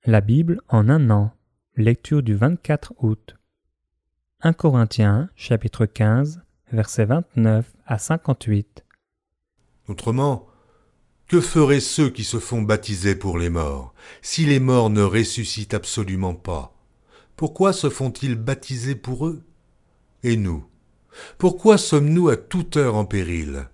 La Bible en un an. Lecture du 24 août. 1 Corinthiens, chapitre 15, versets 29 à 58. Autrement, que feraient ceux qui se font baptiser pour les morts, si les morts ne ressuscitent absolument pas? Pourquoi se font-ils baptiser pour eux? Et nous, pourquoi sommes-nous à toute heure en péril?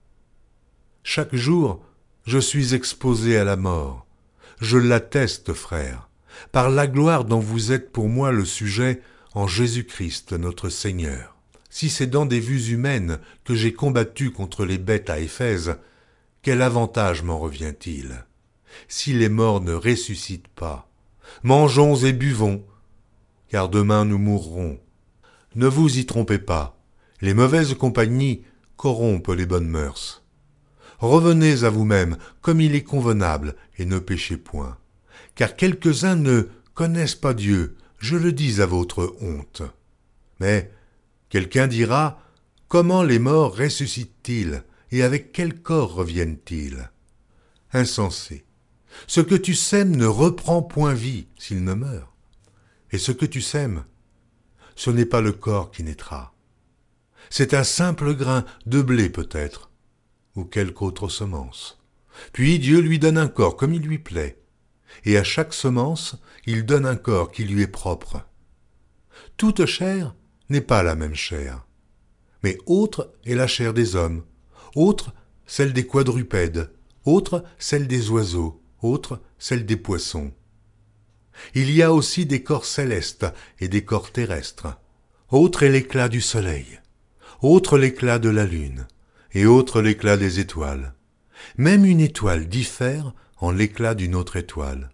Chaque jour, je suis exposé à la mort. Je l'atteste, frères, par la gloire dont vous êtes pour moi le sujet en Jésus-Christ notre Seigneur. Si c'est dans des vues humaines que j'ai combattu contre les bêtes à Éphèse, quel avantage m'en revient-il? Si les morts ne ressuscitent pas, mangeons et buvons, car demain nous mourrons. Ne vous y trompez pas, les mauvaises compagnies corrompent les bonnes mœurs. Revenez à vous-même comme il est convenable et ne péchez point. Car quelques-uns ne connaissent pas Dieu, je le dis à votre honte. Mais quelqu'un dira, comment les morts ressuscitent-ils et avec quel corps reviennent-ils? Insensé, ce que tu sèmes ne reprend point vie s'il ne meurt. Et ce que tu sèmes, ce n'est pas le corps qui naîtra. C'est un simple grain de blé peut-être, ou quelque autre semence. Puis Dieu lui donne un corps comme il lui plaît, et à chaque semence, il donne un corps qui lui est propre. Toute chair n'est pas la même chair, mais autre est la chair des hommes, autre celle des quadrupèdes, autre celle des oiseaux, autre celle des poissons. Il y a aussi des corps célestes et des corps terrestres. Autre est l'éclat du soleil, autre l'éclat de la lune, et autre l'éclat des étoiles. Même une étoile diffère en l'éclat d'une autre étoile.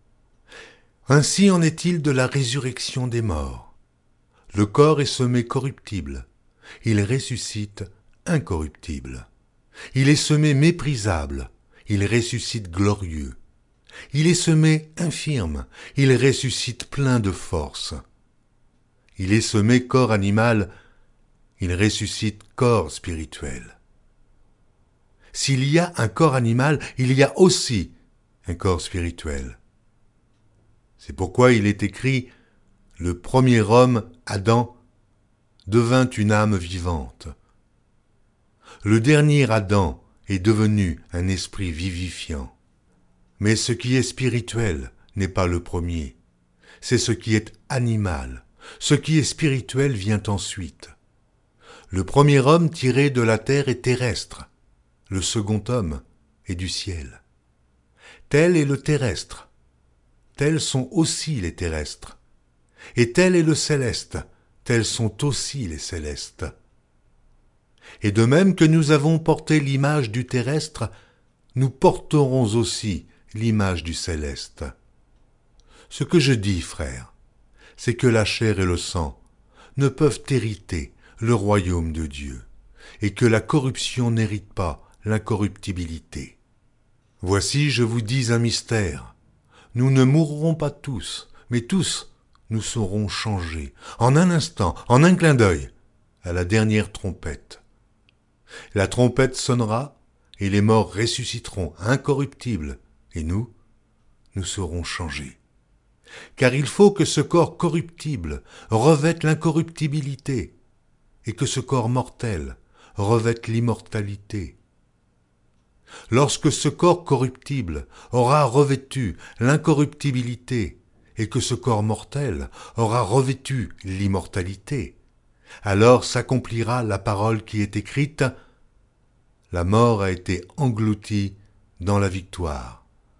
Ainsi en est-il de la résurrection des morts. Le corps est semé corruptible, il ressuscite incorruptible. Il est semé méprisable, il ressuscite glorieux. Il est semé infirme, il ressuscite plein de force. Il est semé corps animal, il ressuscite corps spirituel. S'il y a un corps animal, il y a aussi un corps spirituel. C'est pourquoi il est écrit « Le premier homme, Adam, devint une âme vivante. Le dernier Adam est devenu un esprit vivifiant. Mais ce qui est spirituel n'est pas le premier. C'est ce qui est animal. Ce qui est spirituel vient ensuite. Le premier homme tiré de la terre est terrestre. Le second homme est du ciel. Tel est le terrestre. Tels sont aussi les terrestres. Et tel est le céleste. Tels sont aussi les célestes. Et de même que nous avons porté l'image du terrestre, nous porterons aussi l'image du céleste. Ce que je dis, frères, c'est que la chair et le sang ne peuvent hériter le royaume de Dieu, et que la corruption n'hérite pas l'incorruptibilité. Voici, je vous dis un mystère. Nous ne mourrons pas tous, mais tous nous serons changés, en un instant, en un clin d'œil, à la dernière trompette. La trompette sonnera, et les morts ressusciteront incorruptibles, et nous serons changés. Car il faut que ce corps corruptible revête l'incorruptibilité, et que ce corps mortel revête l'immortalité. Lorsque ce corps corruptible aura revêtu l'incorruptibilité, et que ce corps mortel aura revêtu l'immortalité, alors s'accomplira la parole qui est écrite « La mort a été engloutie dans la victoire.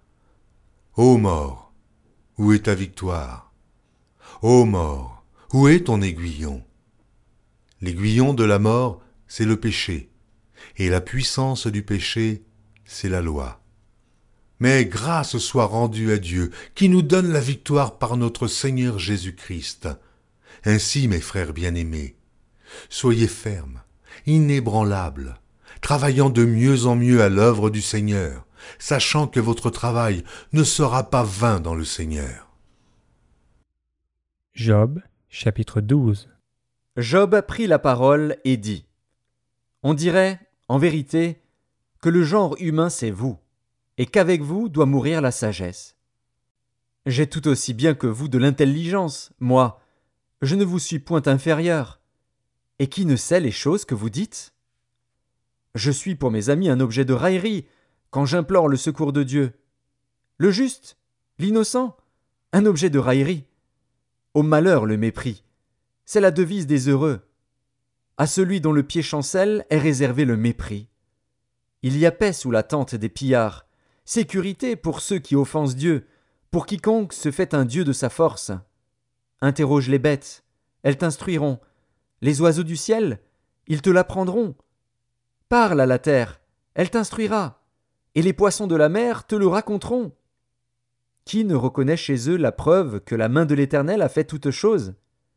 Ô mort, où est ta victoire? Ô mort, où est ton aiguillon? L'aiguillon de la mort, c'est le péché, et la puissance du péché, c'est la loi. Mais grâce soit rendue à Dieu, qui nous donne la victoire par notre Seigneur Jésus-Christ. Ainsi, mes frères bien-aimés, soyez fermes, inébranlables, travaillant de mieux en mieux à l'œuvre du Seigneur, sachant que votre travail ne sera pas vain dans le Seigneur. Job, chapitre 12. Job prit la parole et dit : On dirait, en vérité, que le genre humain c'est vous, et qu'avec vous doit mourir la sagesse. J'ai tout aussi bien que vous de l'intelligence, moi. Je ne vous suis point inférieur. Et qui ne sait les choses que vous dites? Je suis pour mes amis un objet de raillerie, quand j'implore le secours de Dieu. Le juste, l'innocent, un objet de raillerie. Au malheur le mépris. C'est la devise des heureux. À celui dont le pied chancelle est réservé le mépris. Il y a paix sous la tente des pillards, sécurité pour ceux qui offensent Dieu, pour quiconque se fait un Dieu de sa force. Interroge les bêtes, elles t'instruiront. Les oiseaux du ciel, ils te l'apprendront. Parle à la terre, elle t'instruira, et les poissons de la mer te le raconteront. Qui ne reconnaît chez eux la preuve que la main de l'Éternel a fait toutes choses?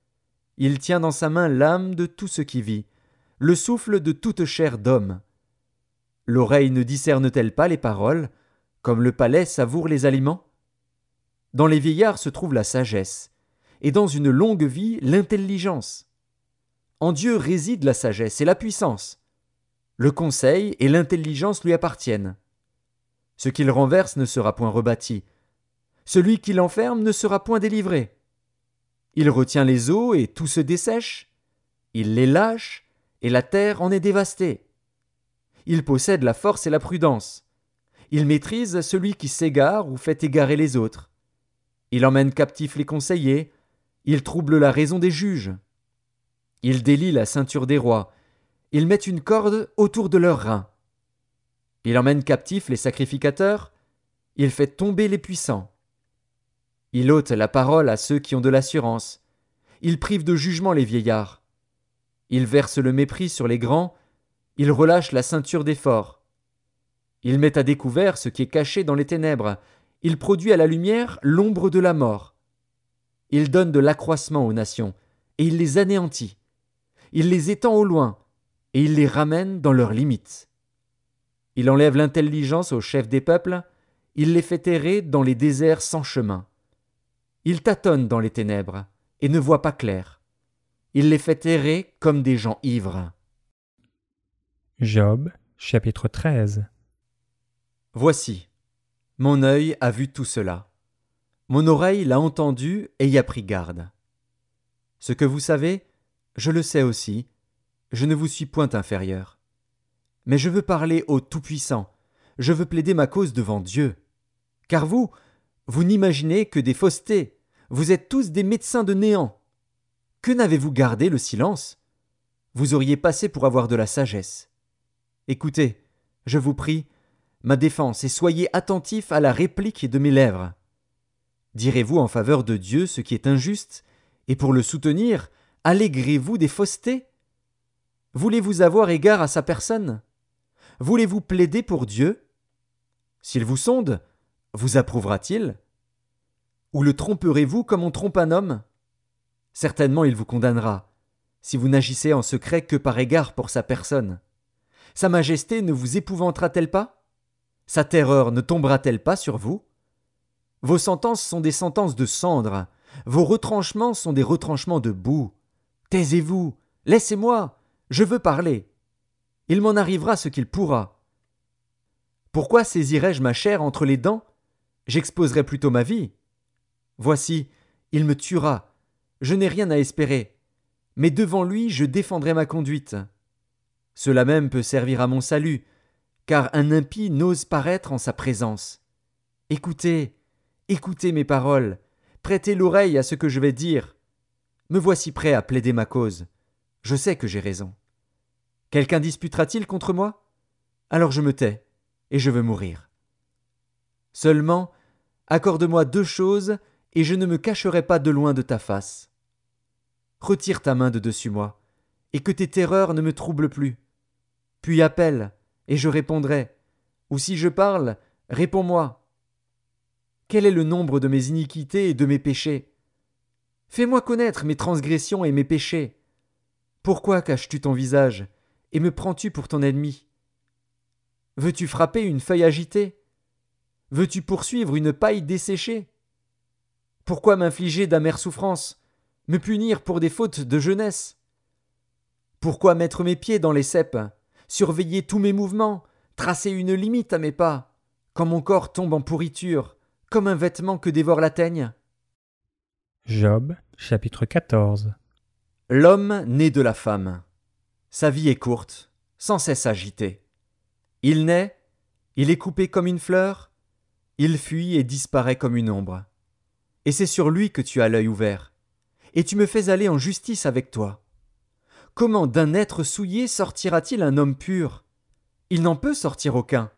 Il tient dans sa main l'âme de tout ce qui vit, le souffle de toute chair d'homme. L'oreille ne discerne-t-elle pas les paroles, comme le palais savoure les aliments? Dans les vieillards se trouve la sagesse, et dans une longue vie l'intelligence. En Dieu réside la sagesse et la puissance. Le conseil et l'intelligence lui appartiennent. Ce qu'il renverse ne sera point rebâti. Celui qui l'enferme ne sera point délivré. Il retient les eaux et tout se dessèche. Il les lâche et la terre en est dévastée. Il possède la force et la prudence. Il maîtrise celui qui s'égare ou fait égarer les autres. Il emmène captifs les conseillers. Il trouble la raison des juges. Il délie la ceinture des rois. Il met une corde autour de leurs reins. Il emmène captifs les sacrificateurs. Il fait tomber les puissants. Il ôte la parole à ceux qui ont de l'assurance. Il prive de jugement les vieillards. Il verse le mépris sur les grands. Il relâche la ceinture des forts. Il met à découvert ce qui est caché dans les ténèbres. Il produit à la lumière l'ombre de la mort. Il donne de l'accroissement aux nations, et il les anéantit. Il les étend au loin, et il les ramène dans leurs limites. Il enlève l'intelligence aux chefs des peuples, il les fait errer dans les déserts sans chemin. Il tâtonne dans les ténèbres, et ne voit pas clair. Il les fait errer comme des gens ivres. Job, chapitre 13. Voici, mon œil a vu tout cela. Mon oreille l'a entendu et y a pris garde. Ce que vous savez, je le sais aussi, je ne vous suis point inférieur. Mais je veux parler au Tout-Puissant, je veux plaider ma cause devant Dieu. Car vous n'imaginez que des faussetés, vous êtes tous des médecins de néant. Que n'avez-vous gardé le silence? Vous auriez passé pour avoir de la sagesse. Écoutez, je vous prie, ma défense, et soyez attentifs à la réplique de mes lèvres. Direz-vous en faveur de Dieu ce qui est injuste, et pour le soutenir, allégrez-vous des faussetés? Voulez-vous avoir égard à sa personne? Voulez-vous plaider pour Dieu? S'il vous sonde, vous approuvera-t-il? Ou le tromperez-vous comme on trompe un homme? Certainement il vous condamnera, si vous n'agissez en secret que par égard pour sa personne. Sa majesté ne vous épouvantera-t-elle pas? Sa terreur ne tombera-t-elle pas sur vous? Vos sentences sont des sentences de cendre, vos retranchements sont des retranchements de boue. Taisez-vous, laissez-moi, je veux parler. Il m'en arrivera ce qu'il pourra. Pourquoi saisirais-je ma chair entre les dents? J'exposerais plutôt ma vie. Voici, il me tuera, je n'ai rien à espérer, mais devant lui je défendrai ma conduite. Cela même peut servir à mon salut, car un impie n'ose paraître en sa présence. Écoutez, écoutez mes paroles, prêtez l'oreille à ce que je vais dire. Me voici prêt à plaider ma cause. Je sais que j'ai raison. Quelqu'un disputera-t-il contre moi? Alors je me tais, et je veux mourir. Seulement, accorde-moi 2 choses, et je ne me cacherai pas de loin de ta face. Retire ta main de dessus moi, et que tes terreurs ne me troublent plus. Puis appelle, et je répondrai, ou si je parle, réponds-moi. Quel est le nombre de mes iniquités et de mes péchés? Fais-moi connaître mes transgressions et mes péchés. Pourquoi caches-tu ton visage, et me prends-tu pour ton ennemi? Veux-tu frapper une feuille agitée? Veux-tu poursuivre une paille desséchée? Pourquoi m'infliger d'amères souffrances, me punir pour des fautes de jeunesse? Pourquoi mettre mes pieds dans les ceps, surveiller tous mes mouvements, tracer une limite à mes pas, quand mon corps tombe en pourriture, comme un vêtement que dévore la teigne. Job, chapitre 14. L'homme né de la femme. Sa vie est courte, sans cesse agitée. Il naît, il est coupé comme une fleur, il fuit et disparaît comme une ombre. Et c'est sur lui que tu as l'œil ouvert, et tu me fais aller en justice avec toi. Comment d'un être souillé sortira-t-il un homme pur? Il n'en peut sortir aucun.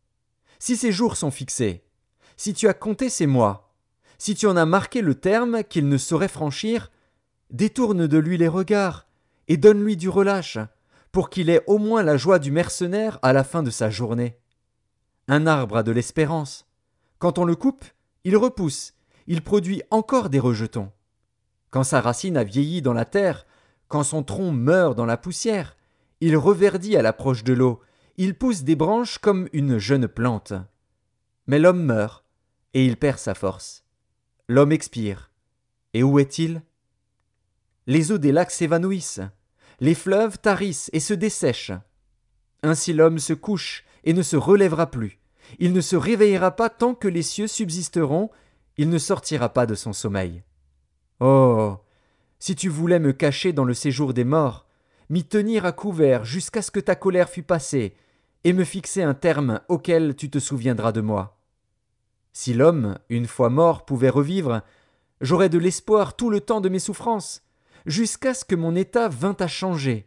Si ses jours sont fixés, si tu as compté ses mois, si tu en as marqué le terme qu'il ne saurait franchir, détourne de lui les regards et donne-lui du relâche, pour qu'il ait au moins la joie du mercenaire à la fin de sa journée. Un arbre a de l'espérance. Quand on le coupe, il repousse, il produit encore des rejetons. Quand sa racine a vieilli dans la terre, quand son tronc meurt dans la poussière, il reverdit à l'approche de l'eau, il pousse des branches comme une jeune plante. Mais l'homme meurt, et il perd sa force. L'homme expire. Et où est-il? Les eaux des lacs s'évanouissent, les fleuves tarissent et se dessèchent. Ainsi l'homme se couche et ne se relèvera plus. Il ne se réveillera pas tant que les cieux subsisteront, il ne sortira pas de son sommeil. Oh, si tu voulais me cacher dans le séjour des morts, m'y tenir à couvert jusqu'à ce que ta colère fût passée, et me fixer un terme auquel tu te souviendras de moi. Si l'homme, une fois mort, pouvait revivre, j'aurais de l'espoir tout le temps de mes souffrances, jusqu'à ce que mon état vînt à changer.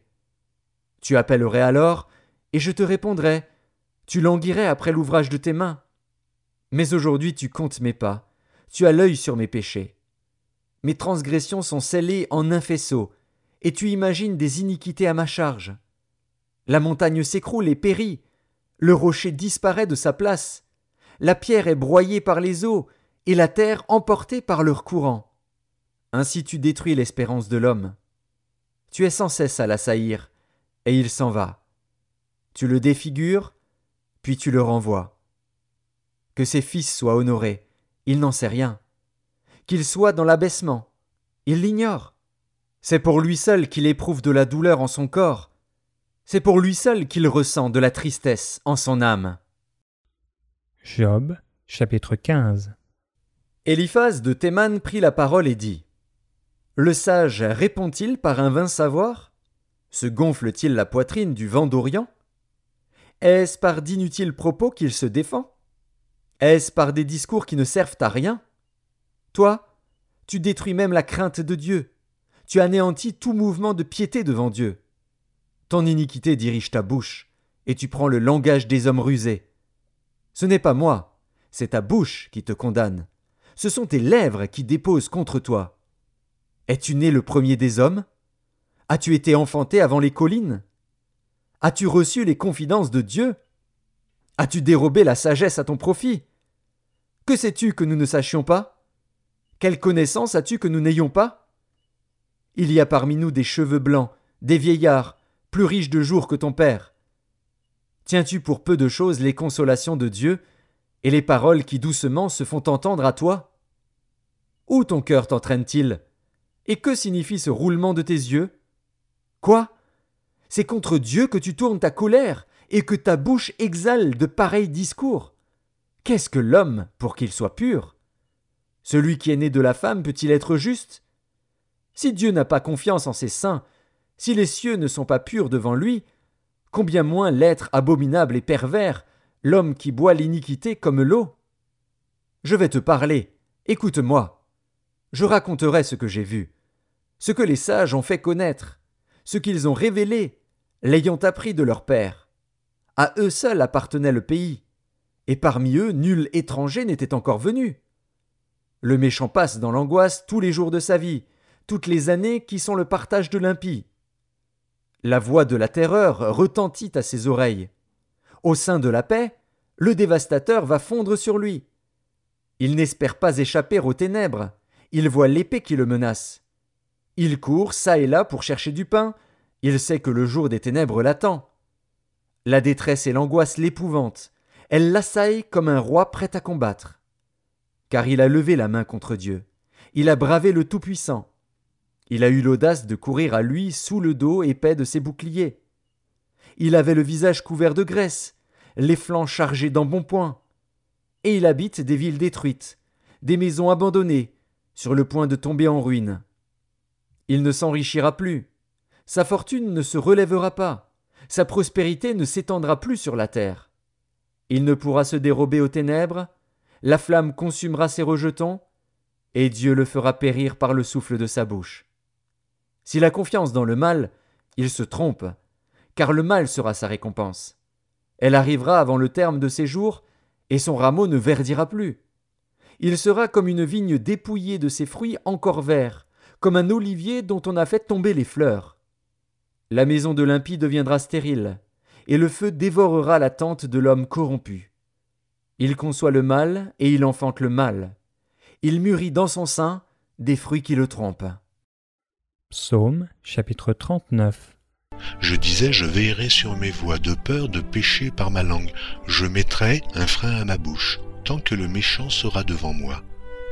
Tu appellerais alors, et je te répondrais, tu languirais après l'ouvrage de tes mains. Mais aujourd'hui tu comptes mes pas, tu as l'œil sur mes péchés. Mes transgressions sont scellées en un faisceau, et tu imagines des iniquités à ma charge. La montagne s'écroule et périt, le rocher disparaît de sa place, la pierre est broyée par les eaux, et la terre emportée par leur courant. Ainsi tu détruis l'espérance de l'homme. Tu es sans cesse à l'assaillir, et il s'en va. Tu le défigures, puis tu le renvoies. Que ses fils soient honorés, il n'en sait rien. Qu'il soit dans l'abaissement, il l'ignore. C'est pour lui seul qu'il éprouve de la douleur en son corps. C'est pour lui seul qu'il ressent de la tristesse en son âme. Job, chapitre 15. Éliphaz de Théman prit la parole et dit : Le sage répond-il par un vain savoir? Se gonfle-t-il la poitrine du vent d'Orient? Est-ce par d'inutiles propos qu'il se défend? Est-ce par des discours qui ne servent à rien? Toi, tu détruis même la crainte de Dieu. Tu anéantis tout mouvement de piété devant Dieu. Ton iniquité dirige ta bouche, et tu prends le langage des hommes rusés. Ce n'est pas moi, c'est ta bouche qui te condamne. Ce sont tes lèvres qui déposent contre toi. Es-tu né le premier des hommes? As-tu été enfanté avant les collines? As-tu reçu les confidences de Dieu? As-tu dérobé la sagesse à ton profit? Que sais-tu que nous ne sachions pas? Quelle connaissance as-tu que nous n'ayons pas? Il y a parmi nous des cheveux blancs, des vieillards, plus riches de jours que ton père. Tiens-tu pour peu de choses les consolations de Dieu et les paroles qui doucement se font entendre à toi? Où ton cœur t'entraîne-t-il? Et que signifie ce roulement de tes yeux? Quoi? C'est contre Dieu que tu tournes ta colère et que ta bouche exhale de pareils discours. Qu'est-ce que l'homme pour qu'il soit pur? Celui qui est né de la femme peut-il être juste? Si Dieu n'a pas confiance en ses saints, si les cieux ne sont pas purs devant lui, combien moins l'être abominable et pervers, l'homme qui boit l'iniquité comme l'eau? Je vais te parler, écoute-moi. Je raconterai ce que j'ai vu, ce que les sages ont fait connaître, ce qu'ils ont révélé, l'ayant appris de leur père. À eux seuls appartenait le pays, et parmi eux nul étranger n'était encore venu. Le méchant passe dans l'angoisse tous les jours de sa vie, toutes les années qui sont le partage de l'impie. La voix de la terreur retentit à ses oreilles. Au sein de la paix, le dévastateur va fondre sur lui. Il n'espère pas échapper aux ténèbres, il voit l'épée qui le menace. Il court çà et là pour chercher du pain, il sait que le jour des ténèbres l'attend. La détresse et l'angoisse l'épouvantent, elles l'assaillent comme un roi prêt à combattre. Car il a levé la main contre Dieu, il a bravé le Tout-Puissant. Il a eu l'audace de courir à lui sous le dos épais de ses boucliers. Il avait le visage couvert de graisse, les flancs chargés d'embonpoint. et il habite des villes détruites, des maisons abandonnées, sur le point de tomber en ruine. Il ne s'enrichira plus, sa fortune ne se relèvera pas, sa prospérité ne s'étendra plus sur la terre. Il ne pourra se dérober aux ténèbres, la flamme consumera ses rejetons, et Dieu le fera périr par le souffle de sa bouche. S'il a confiance dans le mal, il se trompe, car le mal sera sa récompense. Elle arrivera avant le terme de ses jours, et son rameau ne verdira plus. Il sera comme une vigne dépouillée de ses fruits encore verts, comme un olivier dont on a fait tomber les fleurs. La maison de l'impie deviendra stérile, et le feu dévorera la tente de l'homme corrompu. Il conçoit le mal, et il enfante le mal. Il mûrit dans son sein des fruits qui le trompent. Psaume, chapitre 39. Je disais, je veillerai sur mes voies, de peur de pécher par ma langue. Je mettrai un frein à ma bouche, tant que le méchant sera devant moi.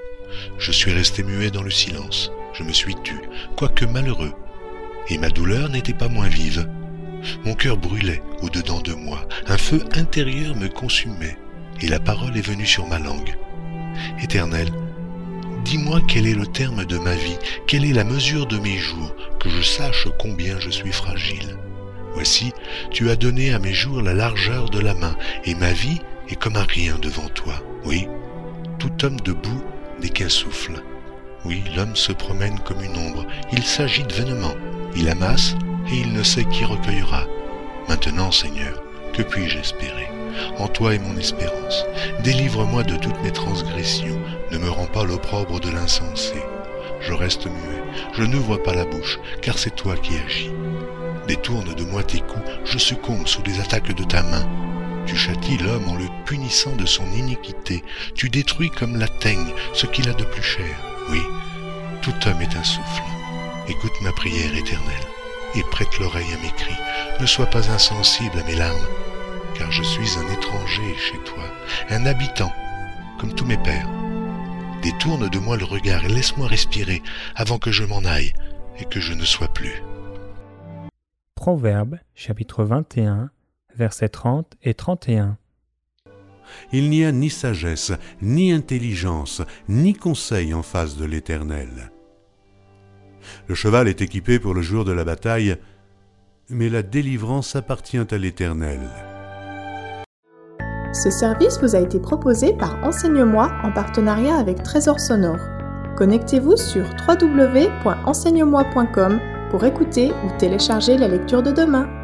Je suis resté muet dans le silence, je me suis tu, quoique malheureux, et ma douleur n'était pas moins vive. Mon cœur brûlait au-dedans de moi, un feu intérieur me consumait, et la parole est venue sur ma langue. Éternel, dis-moi quel est le terme de ma vie, quelle est la mesure de mes jours, que je sache combien je suis fragile. Voici, tu as donné à mes jours la largeur de la main, et ma vie est comme un rien devant toi. Oui, tout homme debout n'est qu'un souffle. Oui, l'homme se promène comme une ombre, il s'agite vainement, il amasse, et il ne sait qui recueillera. Maintenant, Seigneur, que puis-je espérer? En toi est mon espérance. Délivre-moi de toutes mes transgressions. Ne me rends pas l'opprobre de l'insensé. Je reste muet, je n'ouvre pas la bouche, car c'est toi qui agis. Détourne de moi tes coups, je succombe sous les attaques de ta main. Tu châties l'homme en le punissant de son iniquité. Tu détruis comme la teigne ce qu'il a de plus cher. Oui, tout homme est un souffle. Écoute ma prière éternelle, et prête l'oreille à mes cris. Ne sois pas insensible à mes larmes, car je suis un étranger chez toi, un habitant, comme tous mes pères. Détourne de moi le regard et laisse-moi respirer avant que je m'en aille et que je ne sois plus. Proverbe, chapitre 21, versets 30 et 31. Il n'y a ni sagesse, ni intelligence, ni conseil en face de l'Éternel. Le cheval est équipé pour le jour de la bataille, mais la délivrance appartient à l'Éternel. Ce service vous a été proposé par Enseigne-moi en partenariat avec Trésor Sonore. Connectez-vous sur www.enseigne-moi.com pour écouter ou télécharger la lecture de demain.